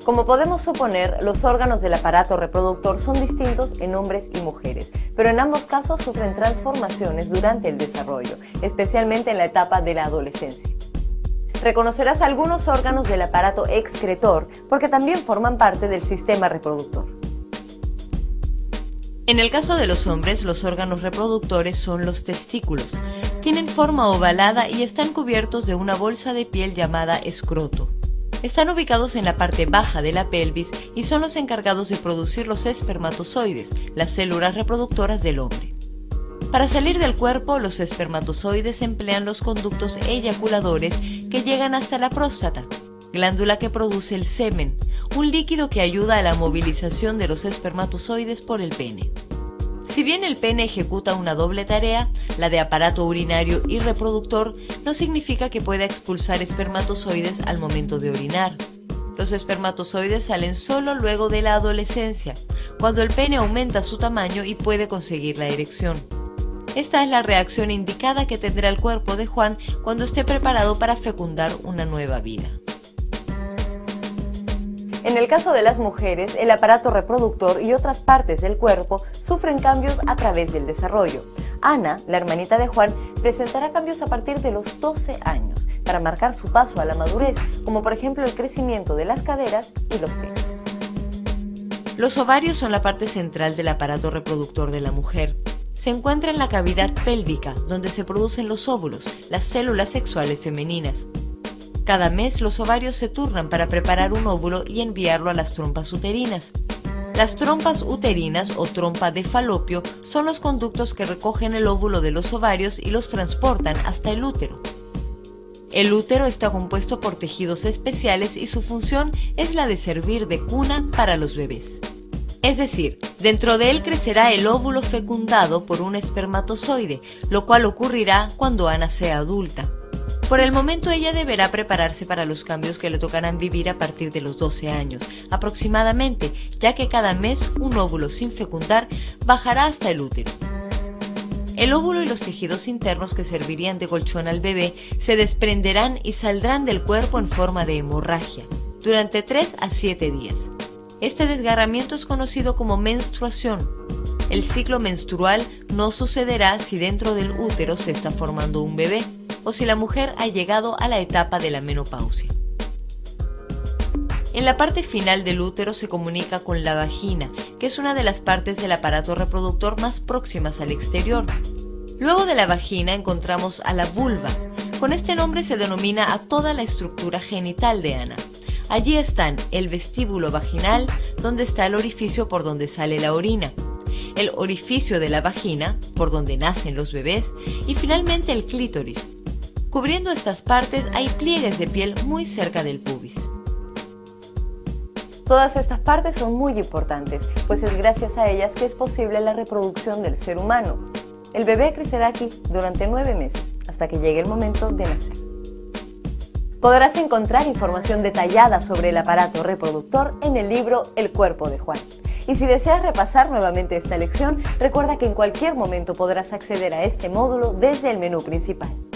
Como podemos suponer, los órganos del aparato reproductor son distintos en hombres y mujeres, pero en ambos casos sufren transformaciones durante el desarrollo, especialmente en la etapa de la adolescencia. Reconocerás algunos órganos del aparato excretor porque también forman parte del sistema reproductor. En el caso de los hombres, los órganos reproductores son los testículos. Tienen forma ovalada y están cubiertos de una bolsa de piel llamada escroto. Están ubicados en la parte baja de la pelvis y son los encargados de producir los espermatozoides, las células reproductoras del hombre. Para salir del cuerpo, los espermatozoides emplean los conductos eyaculadores que llegan hasta la próstata, glándula que produce el semen, un líquido que ayuda a la movilización de los espermatozoides por el pene. Si bien el pene ejecuta una doble tarea, la de aparato urinario y reproductor, no significa que pueda expulsar espermatozoides al momento de orinar. Los espermatozoides salen solo luego de la adolescencia, cuando el pene aumenta su tamaño y puede conseguir la erección. Esta es la reacción indicada que tendrá el cuerpo de Juan cuando esté preparado para fecundar una nueva vida. En el caso de las mujeres, el aparato reproductor y otras partes del cuerpo sufren cambios a través del desarrollo. Ana, la hermanita de Juan, presentará cambios a partir de los 12 años para marcar su paso a la madurez, como por ejemplo el crecimiento de las caderas y los pechos. Los ovarios son la parte central del aparato reproductor de la mujer. Se encuentra en la cavidad pélvica, donde se producen los óvulos, las células sexuales femeninas. Cada mes los ovarios se turnan para preparar un óvulo y enviarlo a las trompas uterinas. Las trompas uterinas o trompa de falopio son los conductos que recogen el óvulo de los ovarios y los transportan hasta el útero. El útero está compuesto por tejidos especiales y su función es la de servir de cuna para los bebés. Es decir, dentro de él crecerá el óvulo fecundado por un espermatozoide, lo cual ocurrirá cuando Ana sea adulta. Por el momento ella deberá prepararse para los cambios que le tocarán vivir a partir de los 12 años, aproximadamente, ya que cada mes un óvulo sin fecundar bajará hasta el útero. El óvulo y los tejidos internos que servirían de colchón al bebé se desprenderán y saldrán del cuerpo en forma de hemorragia, durante 3 a 7 días. Este desgarramiento es conocido como menstruación. El ciclo menstrual no sucederá si dentro del útero se está formando un bebé o si la mujer ha llegado a la etapa de la menopausia. En la parte final del útero se comunica con la vagina, que es una de las partes del aparato reproductor más próximas al exterior. Luego de la vagina encontramos a la vulva. Con este nombre se denomina a toda la estructura genital de Ana. Allí están el vestíbulo vaginal, donde está el orificio por donde sale la orina, el orificio de la vagina, por donde nacen los bebés, y finalmente el clítoris. Cubriendo estas partes hay pliegues de piel muy cerca del pubis. Todas estas partes son muy importantes, pues es gracias a ellas que es posible la reproducción del ser humano. El bebé crecerá aquí durante 9 meses, hasta que llegue el momento de nacer. Podrás encontrar información detallada sobre el aparato reproductor en el libro El cuerpo de Juan. Y si deseas repasar nuevamente esta lección, recuerda que en cualquier momento podrás acceder a este módulo desde el menú principal.